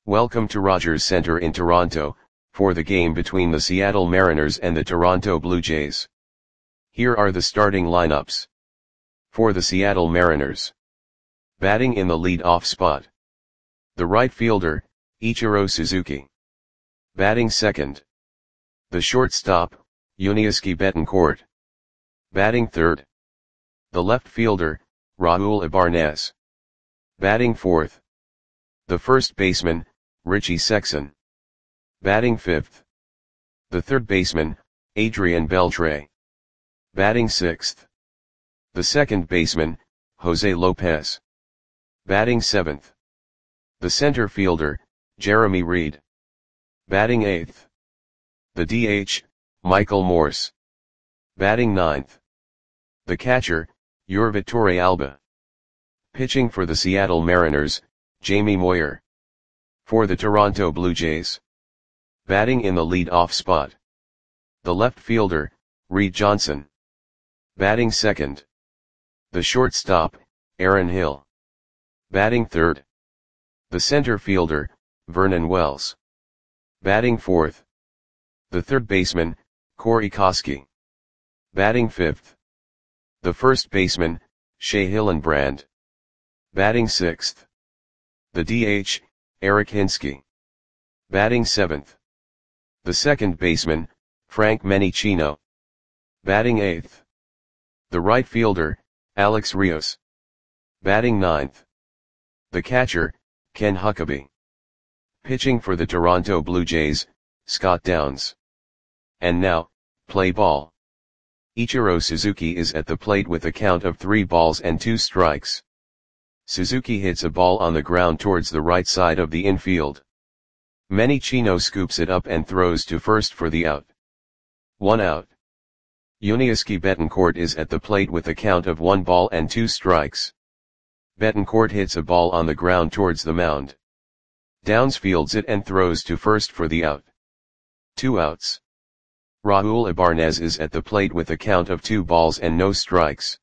Welcome to Rogers Centre in Toronto, for the game between the Seattle Mariners and the Toronto Blue Jays. Here are the starting lineups. For the Seattle Mariners. Batting in the lead-off spot. The right fielder, Ichiro Suzuki. Batting second. The shortstop, Yuniesky Betancourt. Batting third. The left fielder, Raul Ibarnez. Batting fourth. The first baseman, Richie Sexson. Batting fifth. The third baseman, Adrian Beltre. Batting sixth. The second baseman, Jose Lopez. Batting seventh. The center fielder, Jeremy Reed. Batting eighth. The DH, Michael Morse. Batting ninth. The catcher, Yurvit Torrealba. Pitching for the Seattle Mariners, Jamie Moyer. For the Toronto Blue Jays. Batting in the lead-off spot. The left fielder, Reed Johnson. Batting second. The shortstop, Aaron Hill. Batting third. The center fielder, Vernon Wells. Batting fourth. The third baseman, Corey Koskie. Batting fifth. The first baseman, Shea Hillenbrand. Batting sixth. The DH, Eric Hinske. Batting seventh. The second baseman, Frank Menichino. Batting eighth. The right fielder, Alex Rios. Batting ninth. The catcher, Ken Huckabee. Pitching for the Toronto Blue Jays, Scott Downs. And now, play ball. Ichiro Suzuki is at the plate with a count of 3 balls and 2 strikes. Suzuki hits a ball on the ground towards the right side of the infield. Menichino scoops it up and throws to first for the out. 1 out. Yuniesky Betancourt is at the plate with a count of 1 ball and 2 strikes. Betancourt hits a ball on the ground towards the mound. Downs fields it and throws to first for the out. 2 outs. Raul Ibarnez is at the plate with a count of 2 balls and no strikes.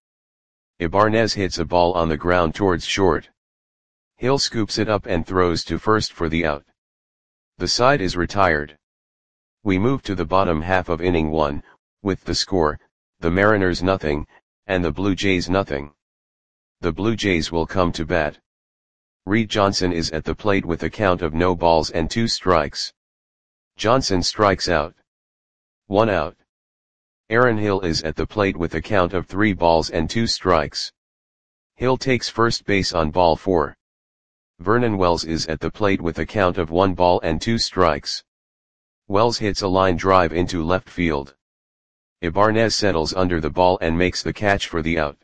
Ibarnez hits a ball on the ground towards short. Hill scoops it up and throws to first for the out. The side is retired. We move to the bottom half of inning 1, with the score, the Mariners nothing, and the Blue Jays nothing. The Blue Jays will come to bat. Reed Johnson is at the plate with a count of no balls and 2 strikes. Johnson strikes out. 1 out. Aaron Hill is at the plate with a count of 3 balls and 2 strikes. Hill takes first base on ball 4. Vernon Wells is at the plate with a count of 1 ball and 2 strikes. Wells hits a line drive into left field. Ibarnez settles under the ball and makes the catch for the out.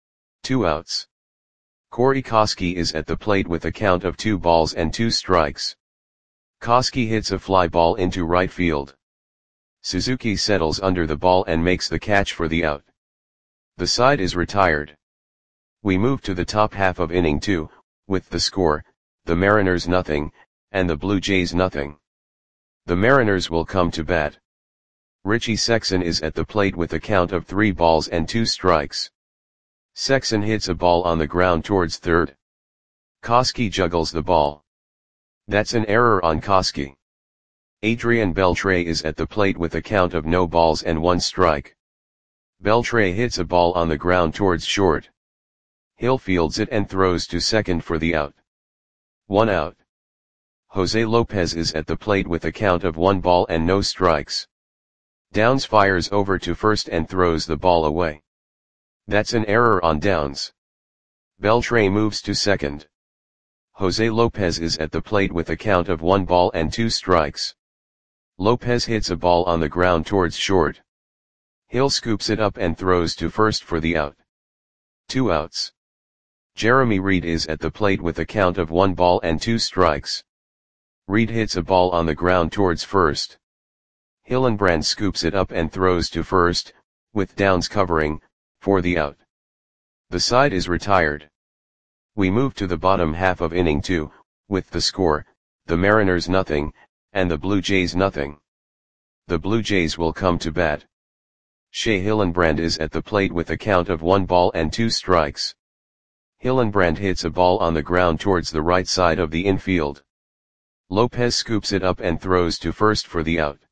2 outs. Corey Koskie is at the plate with a count of 2 balls and 2 strikes. Koskie hits a fly ball into right field. Suzuki settles under the ball and makes the catch for the out. The side is retired. We move to the top half of inning 2, with the score, the Mariners nothing, and the Blue Jays nothing. The Mariners will come to bat. Richie Sexson is at the plate with a count of 3 balls and 2 strikes. Sexson hits a ball on the ground towards third. Koskie juggles the ball. That's an error on Koskie. Adrian Beltre is at the plate with a count of no balls and 1 strike. Beltre hits a ball on the ground towards short. Hill fields it and throws to second for the out. 1 out. Jose Lopez is at the plate with a count of 1 ball and no strikes. Downs fires over to first and throws the ball away. That's an error on Downs. Beltre moves to second. Jose Lopez is at the plate with a count of 1 ball and 2 strikes. Lopez hits a ball on the ground towards short. Hill scoops it up and throws to first for the out. 2 outs. Jeremy Reed is at the plate with a count of 1 ball and 2 strikes. Reed hits a ball on the ground towards first. Hillenbrand scoops it up and throws to first, with Downs covering, for the out. The side is retired. We move to the bottom half of inning 2, with the score, the Mariners nothing, and the Blue Jays nothing. The Blue Jays will come to bat. Shea Hillenbrand is at the plate with a count of 1 ball and 2 strikes. Hillenbrand hits a ball on the ground towards the right side of the infield. Lopez scoops it up and throws to first for the out.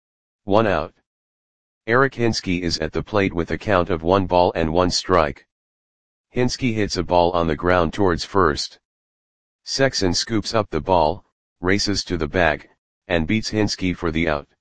1 out. Eric Hinske is at the plate with a count of 1 ball and 1 strike. Hinske hits a ball on the ground towards first. Sexson scoops up the ball, races to the bag, and beats Hinske for the out.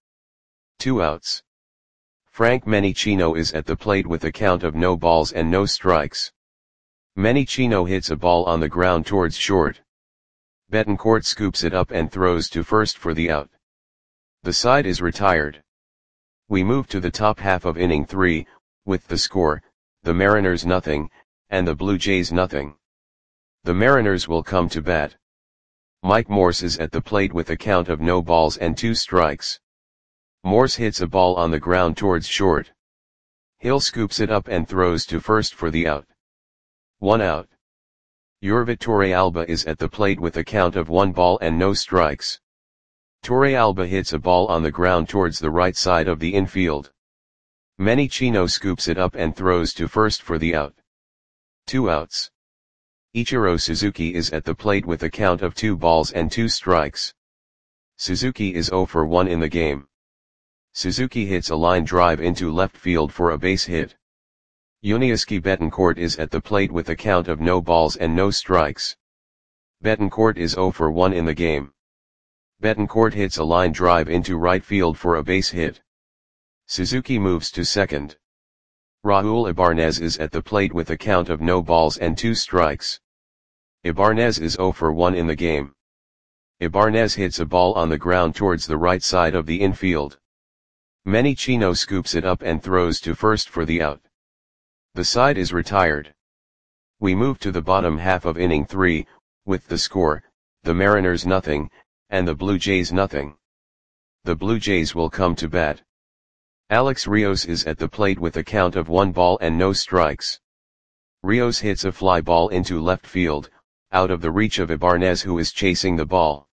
2 outs. Frank Menicino is at the plate with a count of no balls and no strikes. Menicino hits a ball on the ground towards short. Betancourt scoops it up and throws to first for the out. The side is retired. We move to the top half of inning 3, with the score, the Mariners nothing, and the Blue Jays nothing. The Mariners will come to bat. Mike Morse is at the plate with a count of no balls and 2 strikes. Morse hits a ball on the ground towards short. Hill scoops it up and throws to first for the out. 1 out. Yorvit Torrealba is at the plate with a count of 1 ball and no strikes. Torrealba hits a ball on the ground towards the right side of the infield. Menicino scoops it up and throws to first for the out. 2 outs. Ichiro Suzuki is at the plate with a count of 2 balls and 2 strikes. Suzuki is 0 for 1 in the game. Suzuki hits a line drive into left field for a base hit. Yuniesky Betancourt is at the plate with a count of no balls and no strikes. Betancourt is 0 for 1 in the game. Betancourt hits a line drive into right field for a base hit. Suzuki moves to second. Raul Ibanez is at the plate with a count of no balls and 2 strikes. Ibanez is 0 for 1 in the game. Ibanez hits a ball on the ground towards the right side of the infield. Menicino scoops it up and throws to first for the out. The side is retired. We move to the bottom half of inning 3, with the score, the Mariners nothing, and the Blue Jays nothing. The Blue Jays will come to bat. Alex Rios is at the plate with a count of 1 ball and no strikes. Rios hits a fly ball into left field, out of the reach of Ibanez, who is chasing the ball.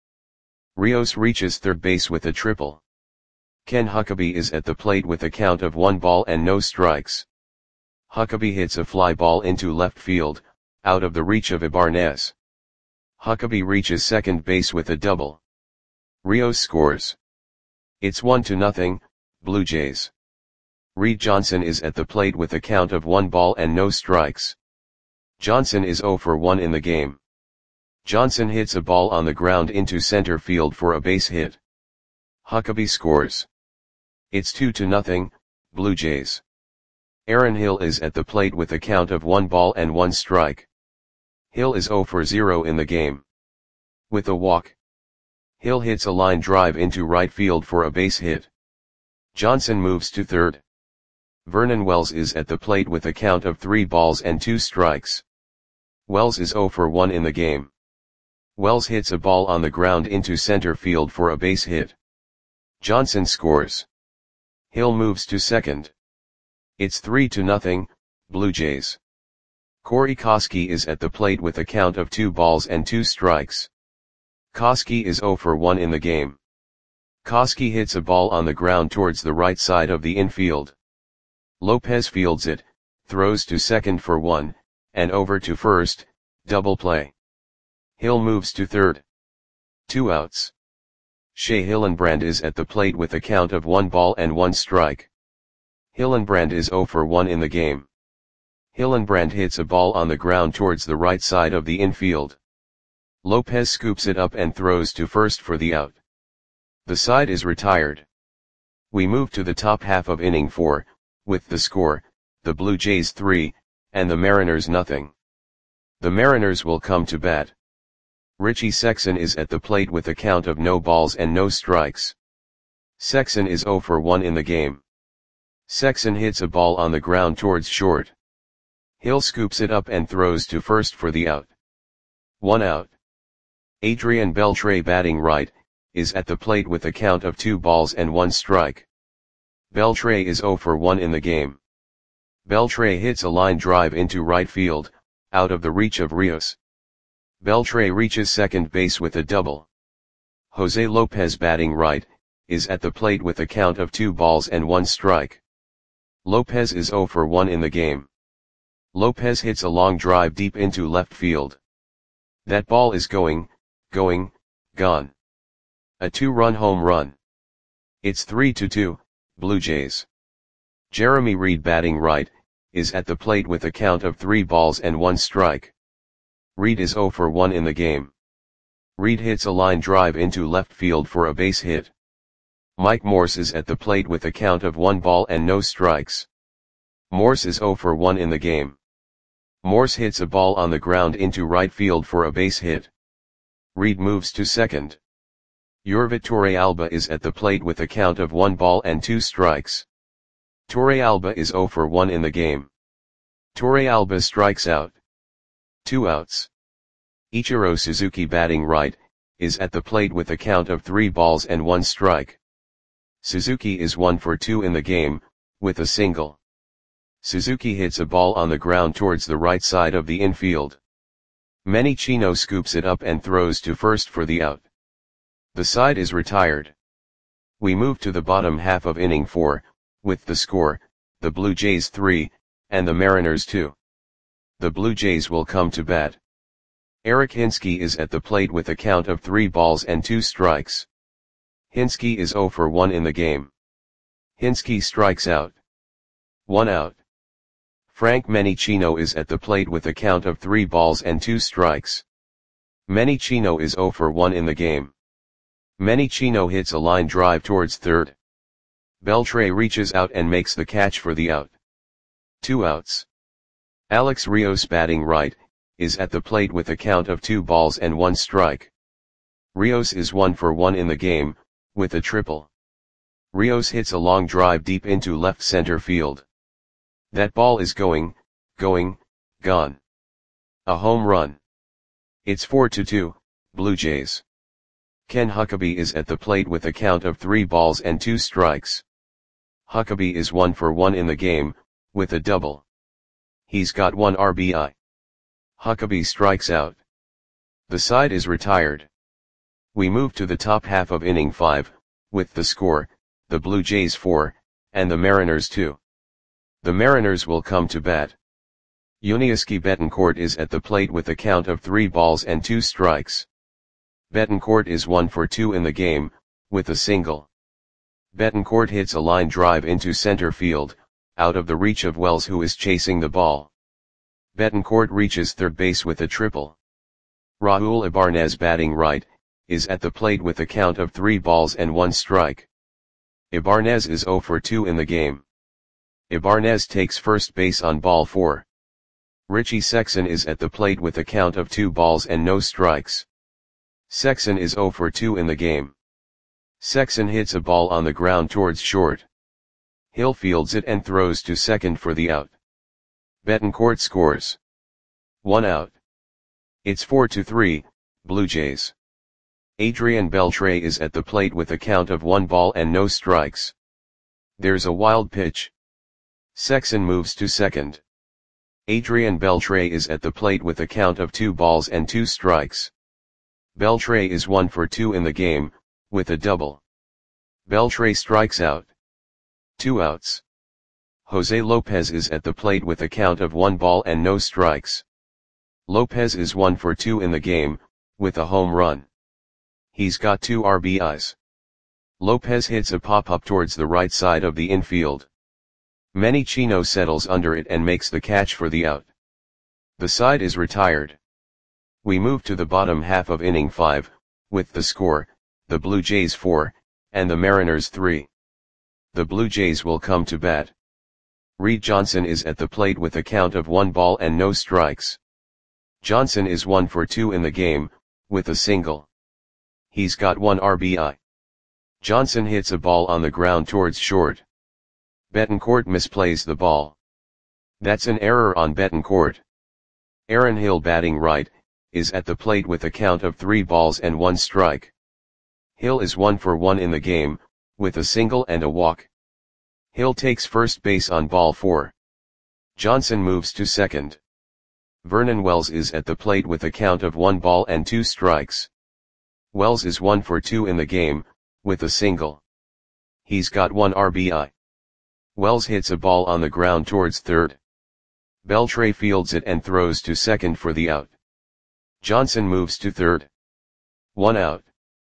Rios reaches third base with a triple. Ken Huckabee is at the plate with a count of 1 ball and no strikes. Huckabee hits a fly ball into left field, out of the reach of Ibanez. Huckabee reaches second base with a double. Rios scores. It's 1-0, Blue Jays. Reed Johnson is at the plate with a count of 1 ball and no strikes. Johnson is 0 for 1 in the game. Johnson hits a ball on the ground into center field for a base hit. Huckabee scores. It's 2-0, Blue Jays. Aaron Hill is at the plate with a count of 1 ball and 1 strike. Hill is 0 for 0 in the game. With a walk. Hill hits a line drive into right field for a base hit. Johnson moves to third. Vernon Wells is at the plate with a count of 3 balls and 2 strikes. Wells is 0 for 1 in the game. Wells hits a ball on the ground into center field for a base hit. Johnson scores. Hill moves to second. It's 3-0, Blue Jays. Corey Koskie is at the plate with a count of 2 balls and 2 strikes. Koskie is 0 for 1 in the game. Koskie hits a ball on the ground towards the right side of the infield. Lopez fields it, throws to second for 1, and over to first, double play. Hill moves to third. 2 outs. Shea Hillenbrand is at the plate with a count of 1 ball and 1 strike. Hillenbrand is 0 for 1 in the game. Hillenbrand hits a ball on the ground towards the right side of the infield. Lopez scoops it up and throws to first for the out. The side is retired. We move to the top half of inning 4, with the score, the Blue Jays 3, and the Mariners nothing. The Mariners will come to bat. Richie Sexson is at the plate with a count of no balls and no strikes. Sexson is 0 for 1 in the game. Sexson hits a ball on the ground towards short. Hill scoops it up and throws to first for the out. 1 out. Adrian Beltre, batting right, is at the plate with a count of 2 balls and 1 strike. Beltre is 0 for 1 in the game. Beltre hits a line drive into right field, out of the reach of Rios. Beltre reaches second base with a double. Jose Lopez, batting right, is at the plate with a count of 2 balls and 1 strike. Lopez is 0 for 1 in the game. Lopez hits a long drive deep into left field. That ball is gone. A 2-run home run. It's 3-2, Blue Jays. Jeremy Reed batting right, is at the plate with a count of 3 balls and 1 strike. Reed is 0 for 1 in the game. Reed hits a line drive into left field for a base hit. Mike Morse is at the plate with a count of 1 ball and no strikes. Morse is 0 for 1 in the game. Morse hits a ball on the ground into right field for a base hit. Reed moves to second. Yorvit Torrealba is at the plate with a count of 1 ball and 2 strikes. Torrealba is 0 for 1 in the game. Torrealba strikes out. 2 outs. Ichiro Suzuki batting right, is at the plate with a count of 3 balls and 1 strike. Suzuki is 1 for 2 in the game, with a single. Suzuki hits a ball on the ground towards the right side of the infield. Manny Chino scoops it up and throws to first for the out. The side is retired. We move to the bottom half of inning 4, with the score, the Blue Jays 3, and the Mariners 2. The Blue Jays will come to bat. Eric Hinske is at the plate with a count of 3 balls and 2 strikes. Hinske is 0 for 1 in the game. Hinske strikes out. 1 out. Frank Menechino is at the plate with a count of 3 balls and 2 strikes. Menechino is 0 for 1 in the game. Menechino hits a line drive towards third. Beltre reaches out and makes the catch for the out. 2 outs. Alex Rios batting right, is at the plate with a count of 2 balls and 1 strike. Rios is 1 for 1 in the game, with a triple. Rios hits a long drive deep into left center field. That ball is gone. A home run. It's 4-2, Blue Jays. Ken Huckabee is at the plate with a count of 3 balls and 2 strikes. Huckabee is 1 for 1 in the game, with a double. He's got 1 RBI. Huckabee strikes out. The side is retired. We move to the top half of inning 5, with the score, the Blue Jays 4, and the Mariners 2. The Mariners will come to bat. Yuniesky Betancourt is at the plate with a count of 3 balls and 2 strikes. Betancourt is 1 for 2 in the game, with a single. Betancourt hits a line drive into center field, out of the reach of Wells, who is chasing the ball. Betancourt reaches third base with a triple. Raul Ibarnez batting right, is at the plate with a count of 3 balls and 1 strike. Ibarnez is 0 for 2 in the game. Ibarnez takes first base on ball 4. Richie Sexson is at the plate with a count of 2 balls and no strikes. Sexson is 0 for 2 in the game. Sexson hits a ball on the ground towards short. Hill fields it and throws to second for the out. Betancourt scores. 1 out. It's 4-3, Blue Jays. Adrian Beltre is at the plate with a count of 1 ball and no strikes. There's a wild pitch. Sexson moves to second. Adrian Beltre is at the plate with a count of 2 balls and 2 strikes. Beltre is 1 for 2 in the game, with a double. Beltre strikes out. 2 outs. Jose Lopez is at the plate with a count of 1 ball and no strikes. Lopez is 1 for 2 in the game, with a home run. He's got 2 RBIs. Lopez hits a pop-up towards the right side of the infield. Menechino settles under it and makes the catch for the out. The side is retired. We move to the bottom half of inning 5, with the score, the Blue Jays 4, and the Mariners 3. The Blue Jays will come to bat. Reed Johnson is at the plate with a count of 1 ball and no strikes. Johnson is 1 for 2 in the game, with a single. He's got 1 RBI. Johnson hits a ball on the ground towards short. Betancourt misplays the ball. That's an error on Betancourt. Aaron Hill batting right, is at the plate with a count of 3 balls and 1 strike. Hill is 1 for 1 in the game, with a single and a walk. Hill takes first base on ball 4. Johnson moves to second. Vernon Wells is at the plate with a count of 1 ball and 2 strikes. Wells is 1 for 2 in the game, with a single. He's got 1 RBI. Wells hits a ball on the ground towards third. Beltre fields it and throws to second for the out. Johnson moves to third. 1 out.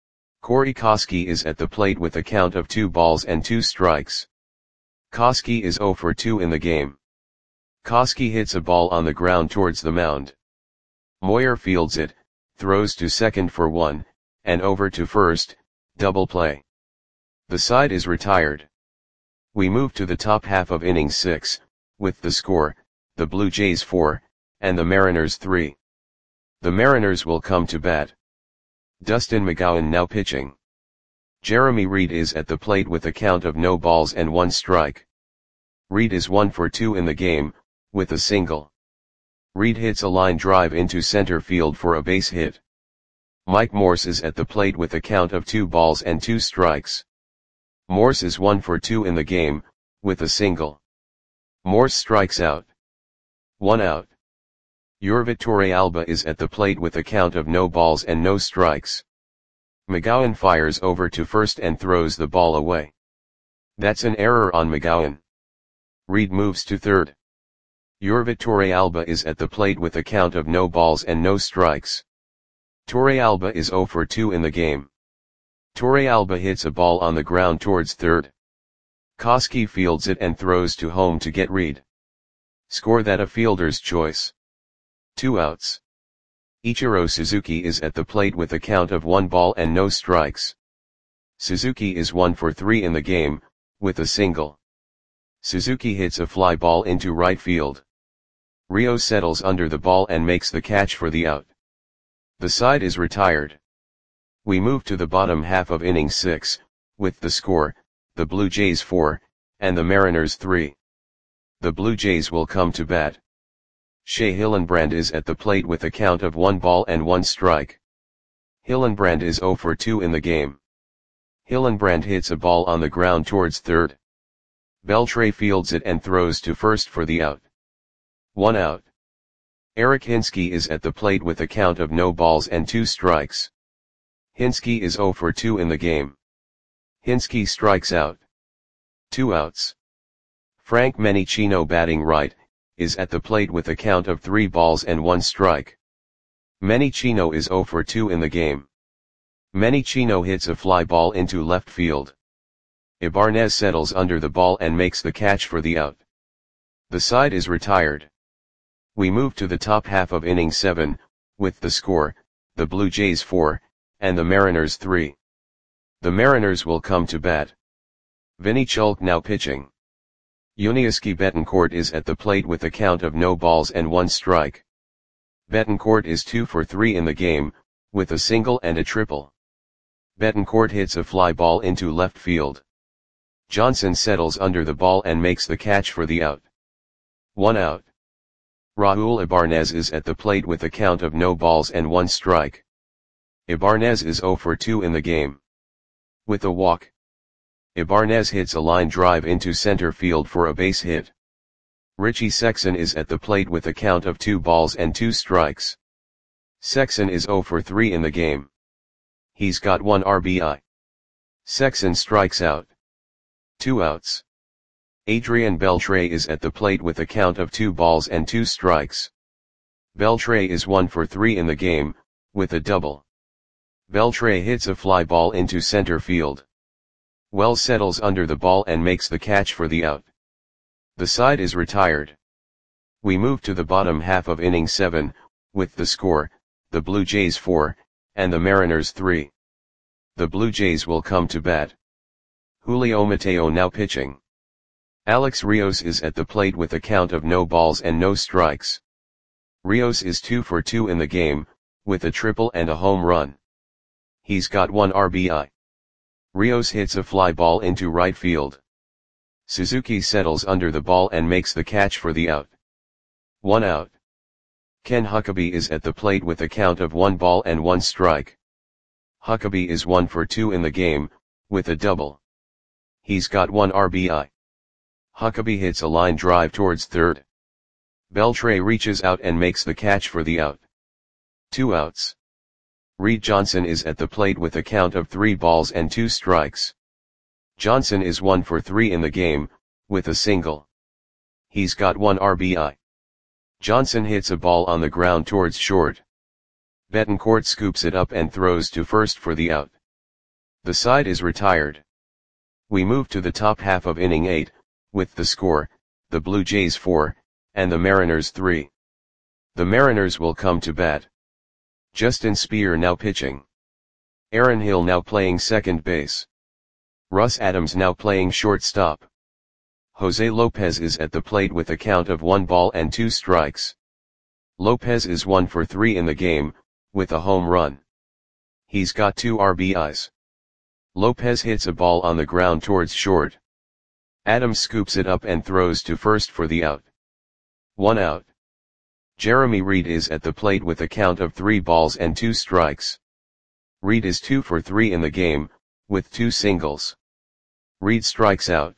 Corey Koski is at the plate with a count of 2 balls and 2 strikes. Koski is 0 for 2 in the game. Koski hits a ball on the ground towards the mound. Moyer fields it, throws to second for 1, and over to first, double play. The side is retired. We move to the top half of inning 6, with the score, the Blue Jays 4, and the Mariners 3. The Mariners will come to bat. Dustin McGowan now pitching. Jeremy Reed is at the plate with a count of no balls and 1 strike. Reed is 1 for 2 in the game, with a single. Reed hits a line drive into center field for a base hit. Mike Morse is at the plate with a count of 2 balls and 2 strikes. Morse is 1 for 2 in the game, with a single. Morse strikes out. 1 out. Yorvit Torrealba is at the plate with a count of no balls and no strikes. McGowan fires over to first and throws the ball away. That's an error on McGowan. Reed moves to third. Yorvit Torrealba is at the plate with a count of no balls and no strikes. Torrealba is 0 for 2 in the game. Torrealba hits a ball on the ground towards third. Koski fields it and throws to home to get Reed. Score that a fielder's choice. 2 outs. Ichiro Suzuki is at the plate with a count of 1 ball and no strikes. Suzuki is 1 for 3 in the game, with a single. Suzuki hits a fly ball into right field. Rios settles under the ball and makes the catch for the out. The side is retired. We move to the bottom half of inning 6, with the score, the Blue Jays 4, and the Mariners 3. The Blue Jays will come to bat. Shea Hillenbrand is at the plate with a count of 1 ball and 1 strike. Hillenbrand is 0 for 2 in the game. Hillenbrand hits a ball on the ground towards third. Beltre fields it and throws to first for the out. 1 out. Eric Hinske is at the plate with a count of no balls and 2 strikes. Hinske is 0 for 2 in the game. Hinske strikes out. 2 outs. Frank Menicino batting right, is at the plate with a count of 3 balls and 1 strike. Menicino is 0 for 2 in the game. Menicino hits a fly ball into left field. Ibanez settles under the ball and makes the catch for the out. The side is retired. We move to the top half of inning 7, with the score, the Blue Jays 4, and the Mariners 3. The Mariners will come to bat. Vinny Chulk now pitching. Yuniesky Betancourt is at the plate with a count of no balls and 1 strike. Betancourt is 2 for 3 in the game, with a single and a triple. Betancourt hits a fly ball into left field. Johnson settles under the ball and makes the catch for the out. 1 out. Raul Ibanez is at the plate with a count of no balls and 1 strike. Ibanez is 0 for 2 in the game. With a walk. Ibanez hits a line drive into center field for a base hit. Richie Sexson is at the plate with a count of 2 balls and 2 strikes. Sexson is 0 for 3 in the game. He's got 1 RBI. Sexson strikes out. 2 outs. Adrian Beltre is at the plate with a count of 2 balls and 2 strikes. Beltre is 1 for 3 in the game, with a double. Beltre hits a fly ball into center field. Wells settles under the ball and makes the catch for the out. The side is retired. We move to the bottom half of inning 7, with the score, the Blue Jays 4, and the Mariners 3. The Blue Jays will come to bat. Julio Mateo now pitching. Alex Rios is at the plate with a count of no balls and no strikes. Rios is 2 for 2 in the game, with a triple and a home run. He's got 1 RBI. Rios hits a fly ball into right field. Suzuki settles under the ball and makes the catch for the out. 1 out. Ken Huckabee is at the plate with a count of 1 ball and 1 strike. Huckabee is 1 for 2 in the game, with a double. He's got 1 RBI. Huckabee hits a line drive towards third. Beltre reaches out and makes the catch for the out. 2 outs. Reed Johnson is at the plate with a count of 3 balls and 2 strikes. Johnson is 1 for 3 in the game, with a single. He's got 1 RBI. Johnson hits a ball on the ground towards short. Betancourt scoops it up and throws to first for the out. The side is retired. We move to the top half of inning 8, with the score, the Blue Jays 4, and the Mariners 3. The Mariners will come to bat. Justin Speer now pitching. Aaron Hill now playing second base. Russ Adams now playing shortstop. Jose Lopez is at the plate with a count of 1 ball and 2 strikes. Lopez is 1 for 3 in the game, with a home run. He's got 2 RBIs. Lopez hits a ball on the ground towards short. Adams scoops it up and throws to first for the out. 1 out. Jeremy Reed is at the plate with a count of 3 balls and 2 strikes. Reed is 2 for 3 in the game, with 2 singles. Reed strikes out.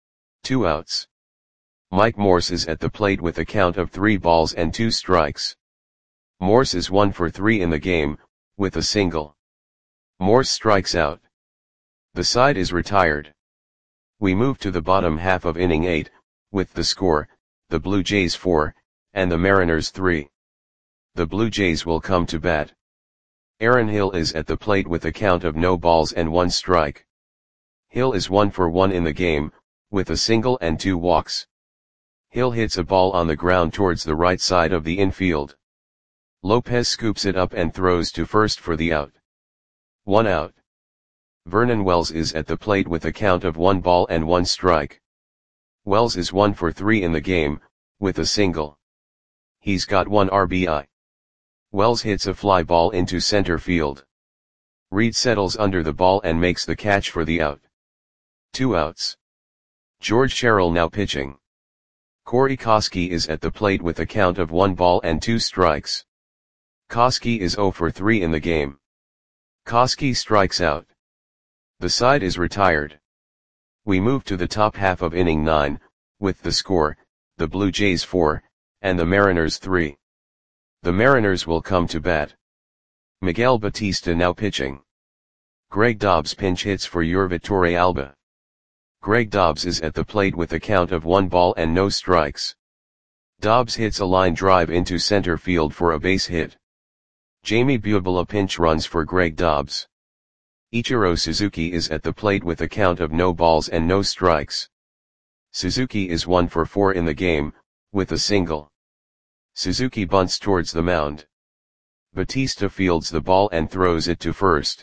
2 outs. Mike Morse is at the plate with a count of 3 balls and 2 strikes. Morse is 1 for 3 in the game, with a single. Morse strikes out. The side is retired. We move to the bottom half of inning 8, with the score, the Blue Jays 4, and the Mariners 3. The Blue Jays will come to bat. Aaron Hill is at the plate with a count of no balls and 1 strike. Hill is 1 for 1 in the game, with a single and 2 walks. Hill hits a ball on the ground towards the right side of the infield. Lopez scoops it up and throws to first for the out. 1 out. Vernon Wells is at the plate with a count of 1 ball and 1 strike. Wells is 1 for 3 in the game, with a single. He's got 1 RBI. Wells hits a fly ball into center field. Reed settles under the ball and makes the catch for the out. 2 outs. George Sherrill now pitching. Corey Koskie is at the plate with a count of 1 ball and 2 strikes. Koskie is 0 for 3 in the game. Koskie strikes out. The side is retired. We move to the top half of inning 9, with the score, the Blue Jays 4, and the Mariners 3. The Mariners will come to bat. Miguel Batista now pitching. Greg Dobbs pinch hits for Yurvitor Alba. Greg Dobbs is at the plate with a count of 1 ball and no strikes. Dobbs hits a line drive into center field for a base hit. Jamie Bubala pinch runs for Greg Dobbs. Ichiro Suzuki is at the plate with a count of no balls and no strikes. Suzuki is 1 for 4 in the game, with a single. Suzuki bunts towards the mound. Batista fields the ball and throws it to first.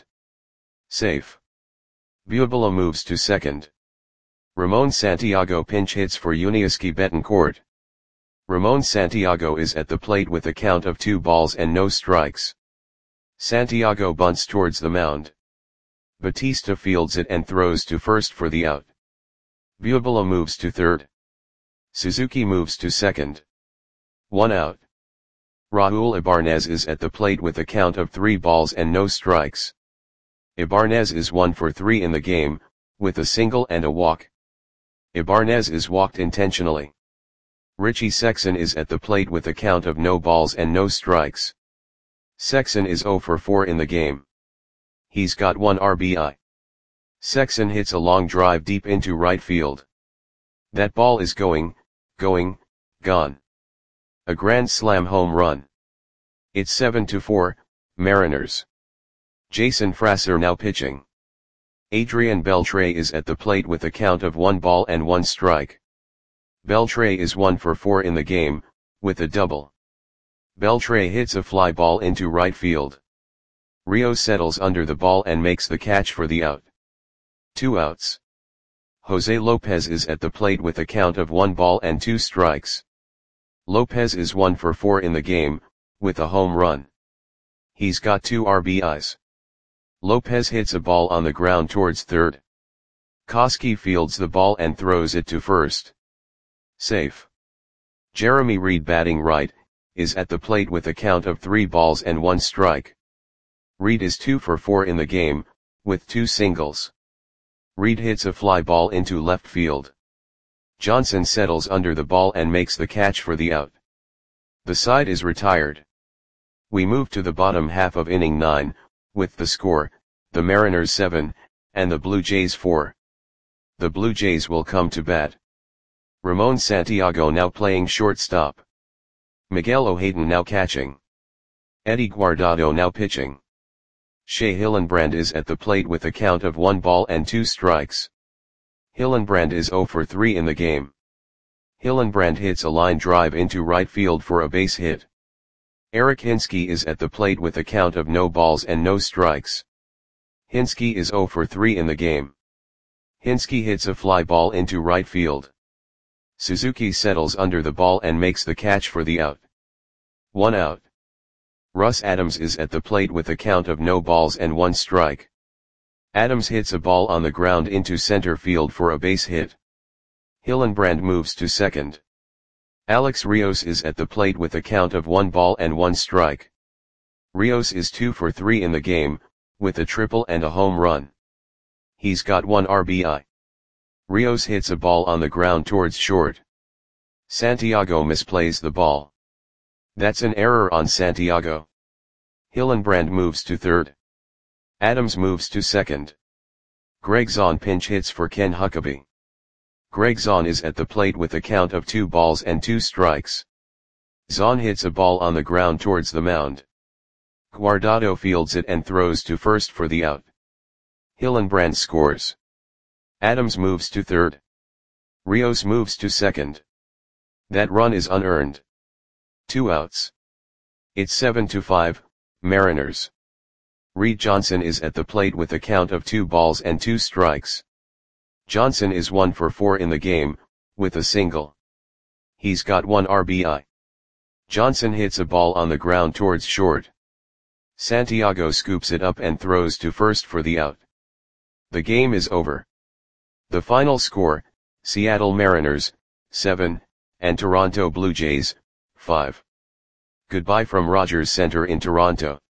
Safe. Bubala moves to second. Ramon Santiago pinch hits for Yuniesky Betancourt. Ramon Santiago is at the plate with a count of 2 balls and no strikes. Santiago bunts towards the mound. Batista fields it and throws to first for the out. Bubala moves to third. Suzuki moves to second. 1 out. Raul Ibanez is at the plate with a count of 3 balls and no strikes. Ibanez is 1 for 3 in the game, with a single and a walk. Ibanez is walked intentionally. Richie Sexson is at the plate with a count of no balls and no strikes. Sexson is 0 for 4 in the game. He's got 1 RBI. Sexson hits a long drive deep into right field. That ball is gone. A grand slam home run. It's 7-4, Mariners. Jason Frasser now pitching. Adrian Beltre is at the plate with a count of 1 ball and 1 strike. Beltre is 1 for 4 in the game, with a double. Beltre hits a fly ball into right field. Rios settles under the ball and makes the catch for the out. 2 outs. Jose Lopez is at the plate with a count of 1 ball and 2 strikes. Lopez is 1 for 4 in the game, with a home run. He's got 2 RBIs. Lopez hits a ball on the ground towards third. Koskie fields the ball and throws it to first. Safe. Jeremy Reed batting right, is at the plate with a count of 3 balls and 1 strike. Reed is 2 for 4 in the game, with 2 singles. Reed hits a fly ball into left field. Johnson settles under the ball and makes the catch for the out. The side is retired. We move to the bottom half of inning 9, with the score, the Mariners 7, and the Blue Jays 4. The Blue Jays will come to bat. Ramon Santiago now playing shortstop. Miguel O'Haydon now catching. Eddie Guardado now pitching. Shea Hillenbrand is at the plate with a count of 1 ball and 2 strikes. Hillenbrand is 0 for 3 in the game. Hillenbrand hits a line drive into right field for a base hit. Eric Hinske is at the plate with a count of no balls and no strikes. Hinske is 0 for 3 in the game. Hinske hits a fly ball into right field. Suzuki settles under the ball and makes the catch for the out. 1 out. Russ Adams is at the plate with a count of no balls and 1 strike. Adams hits a ball on the ground into center field for a base hit. Hillenbrand moves to second. Alex Rios is at the plate with a count of 1 ball and 1 strike. Rios is 2 for 3 in the game, with a triple and a home run. He's got 1 RBI. Rios hits a ball on the ground towards short. Santiago misplays the ball. That's an error on Santiago. Hillenbrand moves to third. Adams moves to second. Greg Zahn pinch hits for Ken Huckabee. Greg Zahn is at the plate with a count of 2 balls and 2 strikes. Zahn hits a ball on the ground towards the mound. Guardado fields it and throws to first for the out. Hillenbrand scores. Adams moves to third. Rios moves to second. That run is unearned. 2 outs. It's 7-5, Mariners. Reed Johnson is at the plate with a count of 2 balls and 2 strikes. Johnson is 1 for 4 in the game, with a single. He's got 1 RBI. Johnson hits a ball on the ground towards short. Santiago scoops it up and throws to first for the out. The game is over. The final score, Seattle Mariners, 7, and Toronto Blue Jays, 5. Goodbye from Rogers Center in Toronto.